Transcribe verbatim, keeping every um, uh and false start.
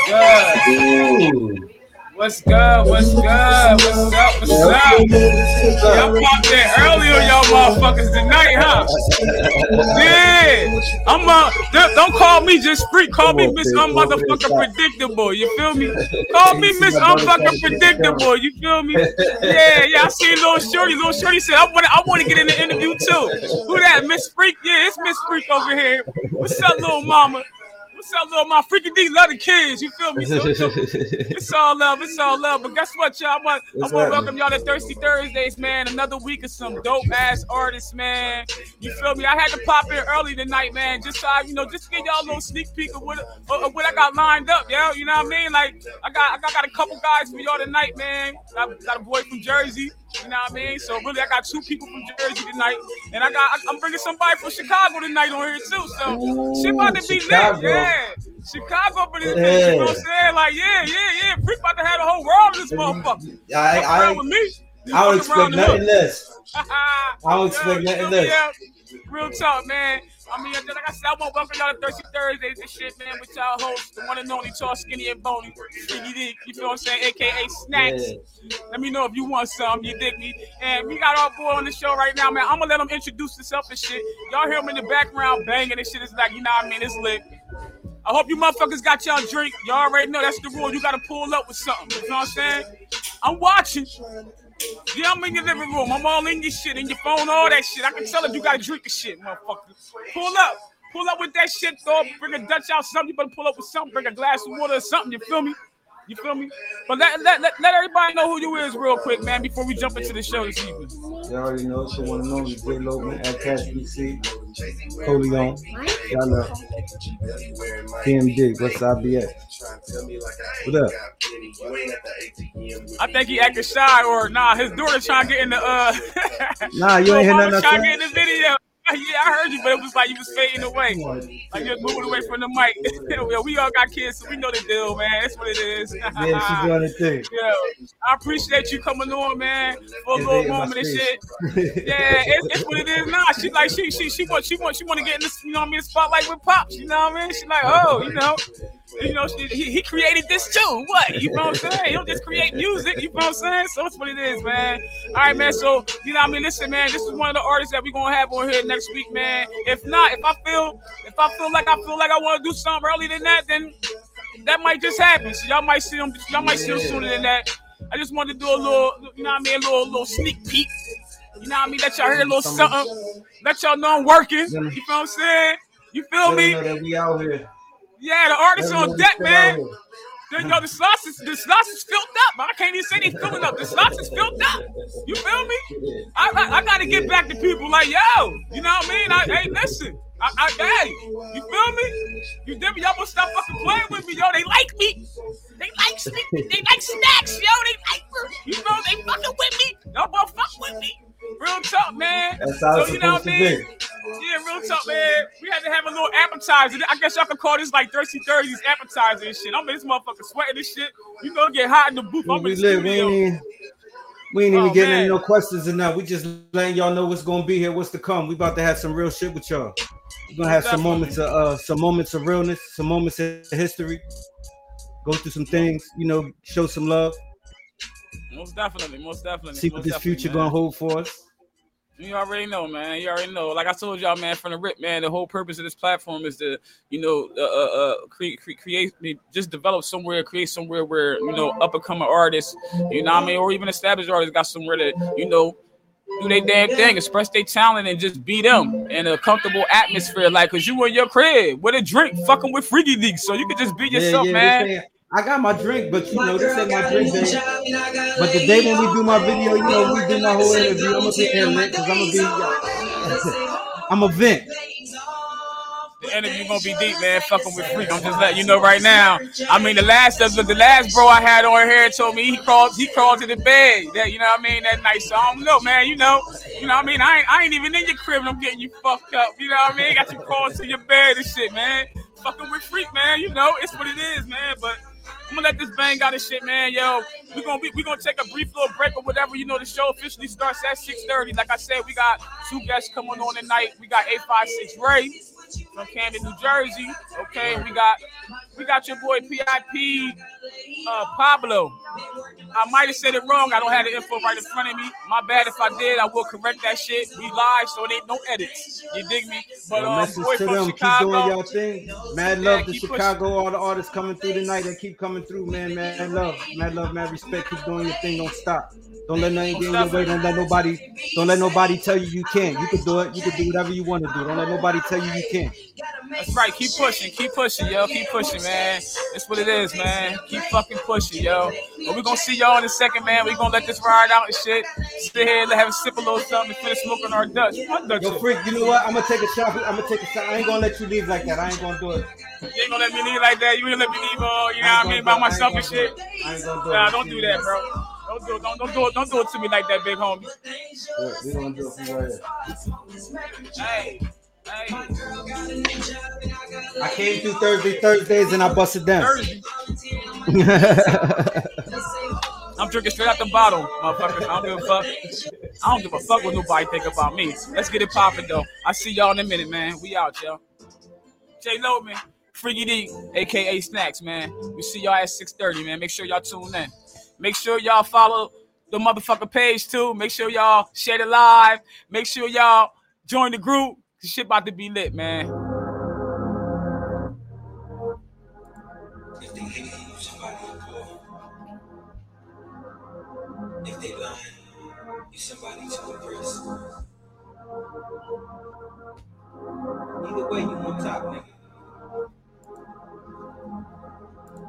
good? Ooh. What's good? What's good? What's up? What's up? Y'all popped in earlier, y'all motherfuckers tonight, huh? Yeah. I'm uh, don't call me just freak. Call me Miss Unmotherfucker Predictable. You feel me? Call me Miss Unfucking Predictable. You feel me? Yeah, yeah. I seen Little Shorty. Little Shorty said, I want to, I want to get in the interview too. Who that? Miss Freak? Yeah, it's Miss Freak over here. What's up, little mama? What's up, little my freaking D love the kids, you feel me? So, so, it's all love, it's all love. But guess what, y'all? I want, I want to welcome y'all to Thirsty Thursdays, man. Another week of some dope ass artists, man. You feel me? I had to pop in early tonight, man, just so I, you know, just to give y'all a little sneak peek of what, of what I got lined up, yo. You know what I mean? Like, I got, I got, got a couple guys for y'all tonight, man. I got a boy from Jersey. You know what I mean? So really, I got two people from Jersey tonight, and I got I'm bringing somebody from Chicago tonight on here too. So Ooh, shit about to be Chicago. lit, yeah. Chicago for this yeah. bitch, you know what I'm saying? Like, yeah, yeah, yeah. Freak about to have the whole world in this motherfucker. I, I, with me. I don't expect nothing less. I don't expect yeah, nothing less. Real talk, man. I mean, like I said, I want to welcome y'all to Thirsty Thursdays and shit, man, with y'all hosts, the one and only tall, skinny, and bony. You feel what I'm saying? A K A Snacks. Yeah. Let me know if you want some. You dig me? And we got our boy on the show right now, man. I'm going to let him introduce himself and shit. Y'all hear him in the background banging and shit. It's like, you know what I mean? It's lit. I hope you motherfuckers got y'all drink. Y'all already know that's the rule. You got to pull up with something. You know what I'm saying? I'm watching. Yeah, I'm in your living room. I'm all in your shit, in your phone, all that shit. I can tell if you got to drink the shit, motherfucker. Pull up. Pull up with that shit, though. Bring a Dutch out, something. You better pull up with something. Bring a glass of water or something. You feel me? You feel me? But let, let, let, let everybody know who you is real quick, man, before we jump into the show this evening. You already know. So want to know you J Logan at Cash B C. Coleon. Y'all know. T M D. What's I B S? What up? I think he acting shy, or nah, his daughter trying to get in the uh. Nah, you ain't hear nothing. Trying to get in the video. Yeah, I heard you, but it was like you was fading away. Like you was moving away from the mic. Well, we all got kids, so we know the deal, man. That's what it is. Yeah, she's doing the thing. Yeah, I appreciate you coming on, man, for a it's little moment and shit. Yeah, it's, it's what it is now. She like she she she want she want she want to get in this, you know what I mean, the spotlight with Pops. You know what I mean? She like, oh, you know. You know, he, he created this too. What? You know what I'm saying? He don't just create music. You know what I'm saying? So that's what it is, man. All right, man. So, you know what I mean? Listen, man, this is one of the artists that we're going to have on here next week, man. If not, if I feel if I feel like I feel like I want to do something earlier than that, then that might just happen. So y'all might see them, y'all might see them sooner than that. I just wanted to do a little, you know what I mean, a little, little sneak peek. You know what I mean? Let y'all hear a little something. Let y'all know I'm working. You know what I'm saying? You feel me? Know that we out here. Yeah, the artists on deck, man. Yo, the slots is the slots is filled up. I can't even say they filling up. The slots is filled up. You feel me? I, I I gotta get back to people like, yo, you know what I mean? I, hey, listen, I, I hey, you feel me? You did me? Y'all gonna stop fucking playing with me, yo? They like me. They like sneak. They like snacks, yo. They like me. You know they fucking with me. Y'all gonna fuck with me. Real talk, man. That's how so, you know what I mean? Yeah, real talk, man. We had to have a little appetizer. I guess y'all could call this like Thirsty Thursdays appetizer and shit. I'm in this motherfucker sweating and shit. You gonna get hot in the booth. I'm we in the live, studio. We ain't, we ain't oh, even getting man. any no questions enough. We just letting y'all know what's gonna be here, what's to come. We about to have some real shit with y'all. We're gonna have Definitely. some moments of uh, some moments of realness, some moments of history. Go through some things, you know, show some love. Most definitely, most definitely. See most what this definitely, future man. gonna hold for us. You already know, man. You already know. Like I told y'all, man, from the rip, man, the whole purpose of this platform is to, you know, uh, uh, create, create, just develop somewhere, create somewhere where, you know, up and coming artists, you know what I mean, or even established artists got somewhere to, you know, do their damn thing, express their talent, and just be them in a comfortable atmosphere. Like, cause you in your crib with a drink, fucking with Freaky League, so you can just be yourself, yeah, yeah, man. I got my drink, but you know, this ain't my drink, baby. But the day when we do my video, you know, we do my whole interview, I'm gonna be in lit because I'm gonna be, I'm a vent. The interview gonna be deep, man. Fucking with Freak. I'm just letting you know right now. I mean, the last of the, the last bro I had on here told me he crawled, he crawled to the bed. That, you know what I mean? That night. So I don't know, man. You know, you know what I mean? I ain't, I ain't even in your crib and I'm getting you fucked up. You know what I mean? Got you crawling to your bed and shit, man. Fucking with Freak, man. You know, it's what it is, man. But I'm gonna let this bang out of shit, man. Yo, we're gonna be, we gonna take a brief little break or whatever. You know, the show officially starts at six thirty. Like I said, we got two guests coming on tonight. We got eight five six Ray. from Camden, New Jersey. Okay, we got we got your boy P I P uh, Pablo. I might have said it wrong. I don't have the info right in front of me. My bad if I did. I will correct that shit. We live, so it ain't no edits. You dig me? But um, message boy to from them. Chicago. Keep doing y'all thing. Mad Yeah, love to keep Chicago. pushing. All the artists coming through tonight. They keep coming through, man. Mad love. Mad love, mad respect. Keep doing your thing. Don't stop. Don't let nothing get in your way. Don't let nobody. Don't let nobody tell you you can't. You can do it. You can do whatever you want to do. Don't let nobody tell you you can't. That's right. Keep pushing. Keep pushing, yo. Keep pushing, man. That's what it is, man. Keep fucking pushing, yo. But we're gonna see y'all in a second, man. We're gonna let this ride out and shit. Sit here and have a sip a little something and finish smoking our Dutch. What Dutch? Yo, freak, you know what? I'm gonna take a shot. I'm gonna take a shot. I ain't gonna let you leave like that. I ain't gonna do it. You ain't gonna let me leave like that. You ain't let me leave, uh, you know what I mean, by myself and shit. I ain't gonna do it. Nah, don't do that, bro. Don't do it. Don't, don't do it. Don't do it to me like that, big homie. Yeah, we gonna do it for right here. Hey. Hey. I came through Thursday, Thursdays, and I busted down. Thursday. I'm drinking straight out the bottle, motherfucker. I don't give a fuck. I don't give a fuck what nobody think about me. Let's get it popping, though. I see y'all in a minute, man. We out, yo. J Lo, man. Freaky D, a k a. Snacks, man. We see y'all at six thirty, man. Make sure y'all tune in. Make sure y'all follow the motherfucker page, too. Make sure y'all share the live. Make sure y'all join the group. This shit about to be lit, man. If they hate you, somebody poor. If they lying, you somebody to impress. Either way, you on top, nigga.